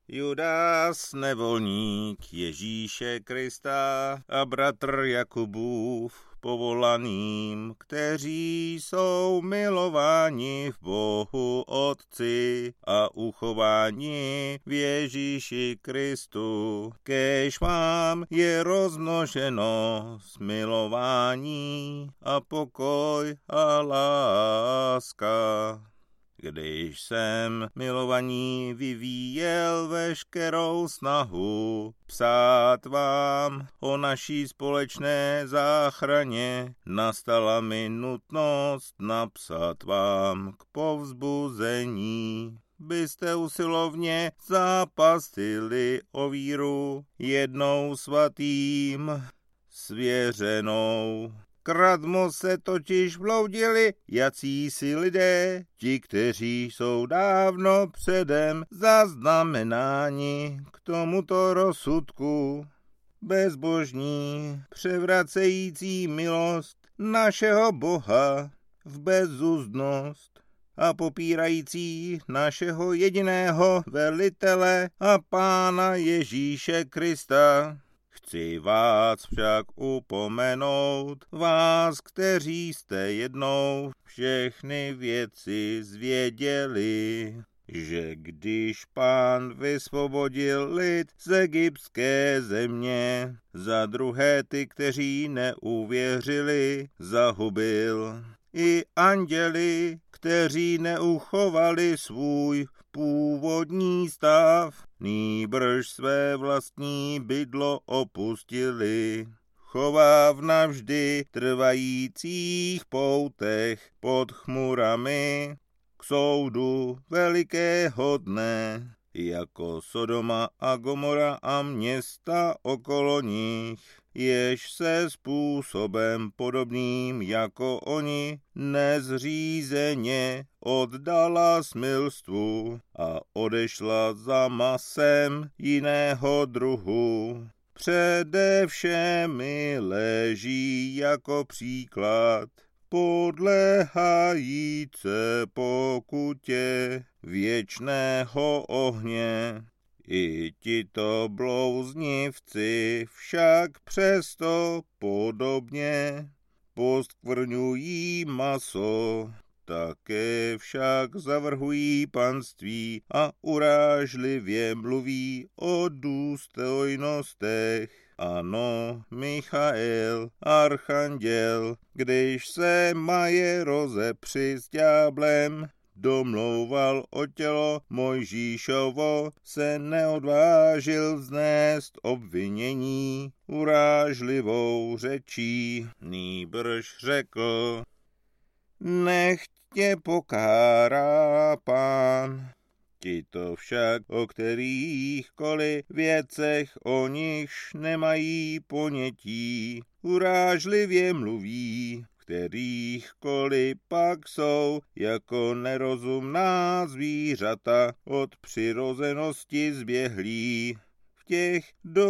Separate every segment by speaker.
Speaker 1: Judas, nevolník Ježíše Krista a bratr Jakubův, povolaným, kteří jsou milováni v Bohu Otci a uchováni v Ježíši Kristu. Kéž vám je rozmnoženo smilování a pokoj a láska. Když jsem, milovaní, vyvíjel veškerou snahu psát vám o naší společné záchraně, nastala mi nutnost napsat vám k povzbuzení. Byste usilovně zápasili o víru jednou svatým svěřenou. Kradmo se totiž vloudili jacísi lidé, ti, kteří jsou dávno předem zaznamenáni k tomuto rozsudku. Bezbožní, převracející milost našeho Boha v bezuzdnost a popírající našeho jediného velitele a Pána Ježíše Krista. Chci vás však upomenout, vás, kteří jste jednou všechny věci zvěděli, že když Pán vysvobodil lid z egyptské země, za druhé ty, kteří neuvěřili, zahubil. I anděli, kteří neuchovali svůj původní stav, nýbrž své vlastní bydlo opustili, chová v navždy trvajících poutech pod chmurami k soudu velikého dne, jako Sodoma a Gomora a města okolo nich, jež se způsobem podobným jako oni nezřízeně oddala smilstvu a odešla za masem jiného druhu. Přede všemi leží jako příklad podléhajíce pokutě věčného ohně. I tito blouznivci však přesto podobně poskvrňují maso, také však zavrhují panství a urážlivě mluví o důstojnostech. Ano, Michael, archanděl, když se maje rozepři s ďáblem, domlouval o tělo Mojžíšovo, se neodvážil vznést obvinění urážlivou řečí, nýbrž řekl: nechť tě pokárá Pán. Tito však, o kterýchkoliv věcech o nichž nemají ponětí, urážlivě mluví, kterýchkoliv pak jsou jako nerozumná zvířata od přirozenosti zběhlí, v těch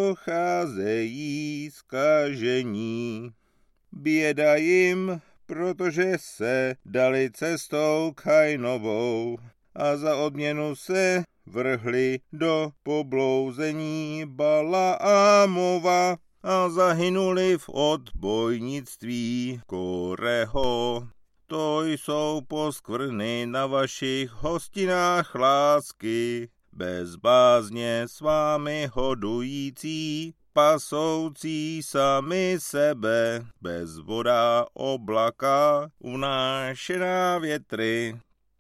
Speaker 1: docházejí zkažení. Běda jim, protože se dali cestou Kainovou a za odměnu se vrhli do poblouzení Balaamova a zahynuli v odbojnictví Koreho. To jsou poskvrny na vašich hostinách lásky, bez bázně s vámi hodující, pasoucí sami sebe, bez voda oblaka, unášená větry.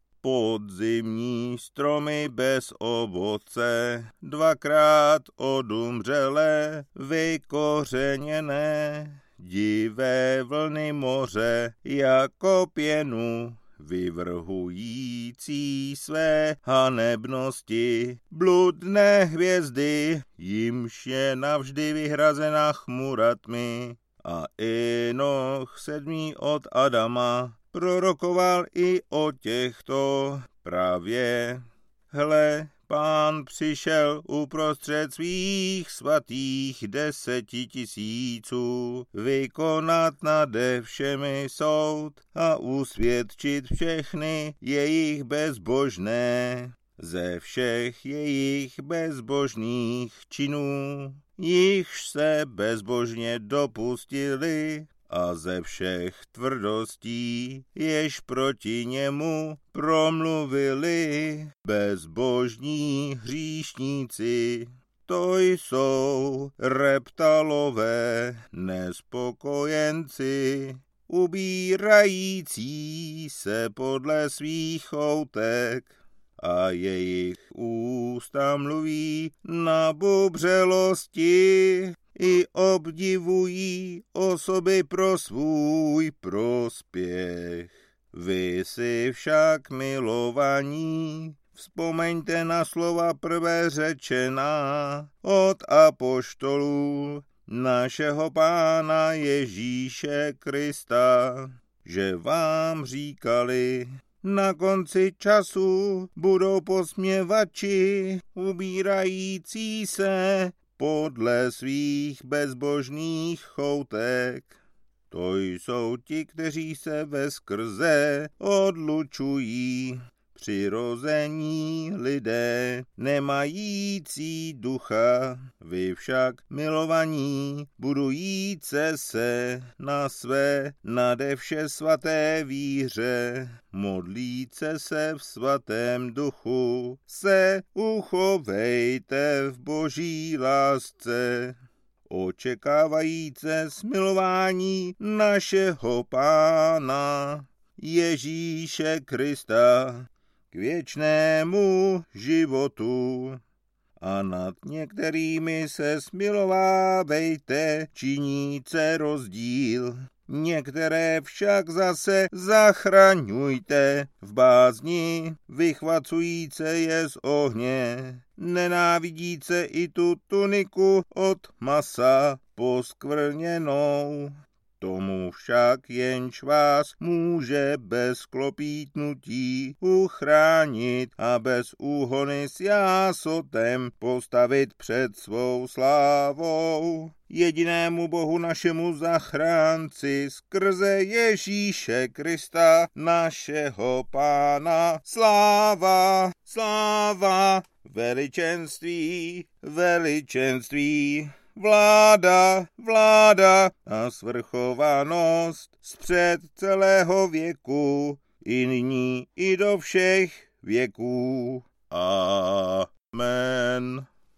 Speaker 1: Podzimní stromy bez ovoce, dvakrát odumřelé, vykořeněné, divé vlny moře jako pěnu, vyvrhující své hanebnosti, bludné hvězdy, jimž je navždy vyhrazena chmura tmy. A Enoch, 7. od Adama, prorokoval i o těchto právě. Hle, Pán přišel uprostřed svých svatých 10 000 vykonat nade všemi soud a usvědčit všechny jejich bezbožné ze všech jejich bezbožných činů, jichž se bezbožně dopustili, a ze všech tvrdostí, jež proti němu promluvili bezbožní hříšníci. To jsou reptalové nespokojenci, ubírající se podle svých choutek, a jejich ústa mluví na bubřelosti i obdivují osoby pro svůj prospěch. Vy si však, milovaní, vzpomeňte na slova prvé řečená od apoštolů našeho Pána Ježíše Krista, že vám říkali: na konci času budou posměvači, ubírající se podle svých bezbožných choutek. To jsou ti, kteří se veskrze odlučují, přirození lidé, nemající ducha. Vy však, milovaní, budujíce se na své nade vše svaté víře, modlíce se v svatém duchu, se uchovejte v boží lásce, očekávajíce smilování našeho Pána Ježíše Krista k věčnému životu. A nad některými se smilovávejte, činíce rozdíl. Některé však zase zachraňujte v bázni, vychvacujíce je z ohně, nenávidíce i tu tuniku od masa poskvrněnou. Tomu však jenž vás může bez klopítnutí uchránit a bez úhony s jásotem postavit před svou slávou. Jedinému Bohu našemu zachránci skrze Ježíše Krista, našeho Pána, sláva, sláva, veličenství, veličenství, vláda, vláda a svrchovanost zpřed celého věku, i nyní, i do všech věků. Amen.